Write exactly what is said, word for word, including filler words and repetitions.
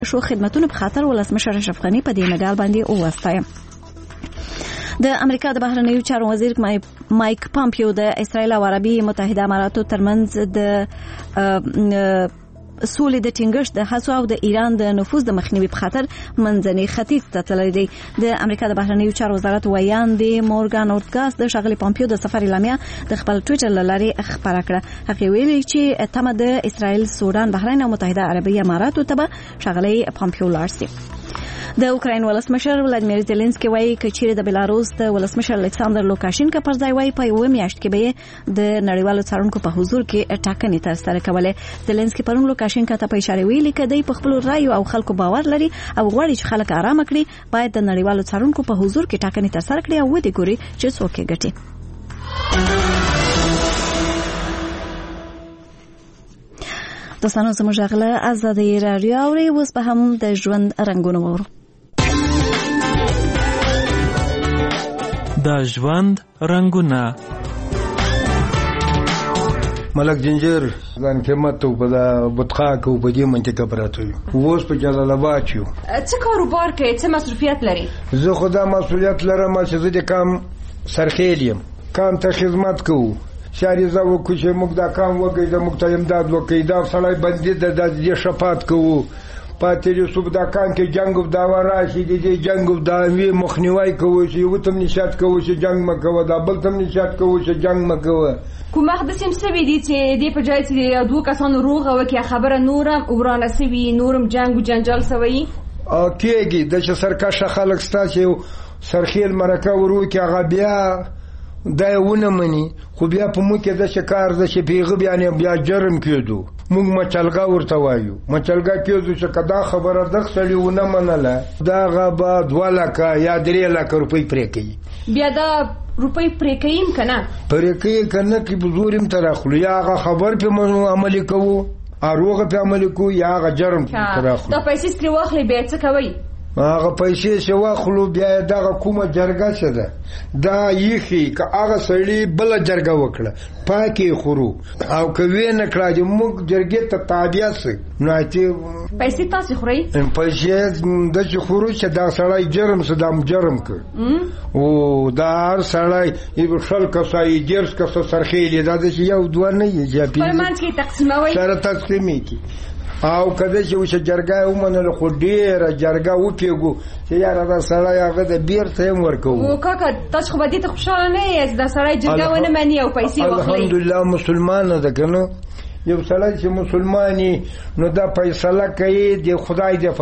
شو خدمتونو په خاطر ولسمشر اشرف غني په دې مډال باندې ووستایم. د امریکا د بهرنیو چارو وزیر مایک پامپیو د اسرائیل او عربي متحده اماراتو ترمنځ د سولې د ټینګښت د هڅو او د ایران د نفوذ د مخنیوي په خاطر منځني ختیځ ته تللی دی. د امریکا د بهرنیو چارو وزارت ویاندې مورګان اورتګاس د ښاغلي پامپیو د سفر اعلامیه د خپل ټویټر له لارې خپره کړه. هغې ویلي چې تمه د اسرائیل، سودان، بحرین او متحده عربي اماراتو ته به ښاغلی پامپیو لاړ شي. د اوکراین ولسمشر ولادیمیر زيلنسکي وایي چې چیرې د بیلاروس د ولسمشر الکساندر لوکاشینکا پر ځای وایي په یوه میاشت کې به د نړیوالو څارونکو په حضور کې ټاکنې ترسره کولې. زيلنسکي پرون لوکاشینکا ته په اشاره ویلي چې دوی په خپل رایو او خلکو باور لري او غواړي چې خلک آرام کړي، باید د نړیوالو څارونکو په حضور کې ټاکنې ترسره کړي او ودې ګوري چې څوک یې ګټي. دوستانو زموږ غله آزادۍ راډیو اوري، اوس به هم د ژوند رنګونه وورو. د ژوند رنګونه. ملک جنجر ځان قیمت ته په بطخا کې په دې منطقه پراته یو، اوس په جلال آباد یو. څه کاروبار کوي؟ څه مسؤلیت لري؟ زه خدا مسؤلیت لرم چې زه د کام سرخیل یم، کام ته خدمت کوو، شاریزه وکړو چې موږ دا کام وکړو، د موږ ته امداد وکړي، دا سړی بندي د دې شفاعت کوو. پاتې صوب دا کان کې جنگ او دا وراشي دي دي جنگ او دا وی مخنیوي کوي چې یو تم نشات کوي چې جنگ مکو، دا بل تم نشات کوي چې جنگ مکو. کوم وخت سم سوي دي چې دې په ځای چې دوه کسانو روغه وکي خبره نورم ورانه سوي، نورم جنگ او جنجال سوي او کېږي د چې سرکشه خلک ستاسو سرخیل مرکه ورو کې هغه بیا دا ونه مني، خو بیا په مو کې د شکار د شپېغه بیا بیا جرم کېدو. موږ مچلګا ورته وایو، مچلګا کېدو چې کدا خبره د خسړی ونه منله دا غبا دوه لکه یا درې لکه روپۍ پرې کوي. بیا دا روپۍ پرې کوي کنه پرې کوي کنه کې بزورم تراخلو یا هغه خبر په عملي کوو، اروغه په عملي کوو یا هغه جرم تراخلو. دا پیسې سکري واخلې بیا څه کوي؟ هغه پیسې چې واخلو بیا دغه کومه جرګه څه ده دا یخي که هغه سړی بل جرګه وکړه پاکي خورو او کوي نه کړه چې موږ جرګې ته تابع سي نو چې پیسې تاسو خوري. پیسې د چې خورو چې دا سړی جرم څه دا جرم کوي او دا هر سړی یو شل کسای ډیرس کس سرخیلی دا چې یو دوه نه یې په منځ کې تقسیموي سره تقسیمي کی او کله چې وشه جرګه ومنل خو ډیره جرګه وپیګو چې یاره دا سړی هغه د بیرته هم ورکو. او کاکا تاسو خو به دې ته خوشاله نه یې دا سړی جرګه ونه مني او پیسې واخلي؟ الحمدلله مسلمان ده کنه، یو سړی چې مسلمانی نو دا فیصله کوي د خدای د